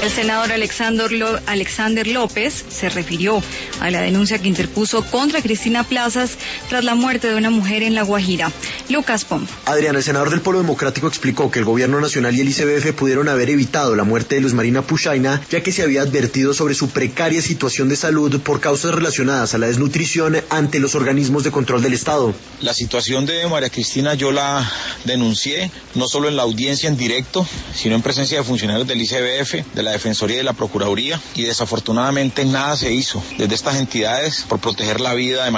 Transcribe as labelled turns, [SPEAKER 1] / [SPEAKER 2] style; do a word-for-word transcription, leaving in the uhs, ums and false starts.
[SPEAKER 1] El senador Alexander, Lo- Alexander López se refirió a la denuncia que interpuso contra Cristina Plazas tras la muerte de una mujer en La Guajira. Lucas Pom.
[SPEAKER 2] Adriana, el senador del Polo Democrático explicó que el gobierno nacional y el I C B F pudieron haber evitado la muerte de Luz Marina Puchaina, ya que se había advertido sobre su precaria situación de salud por causas relacionadas a la desnutrición ante los organismos de control del Estado.
[SPEAKER 3] La situación de María Cristina yo la denuncié, no solo en la audiencia en directo, sino en presencia de funcionarios del I C B F, de la Defensoría y de la Procuraduría, y desafortunadamente nada se hizo desde estas entidades por proteger la vida de María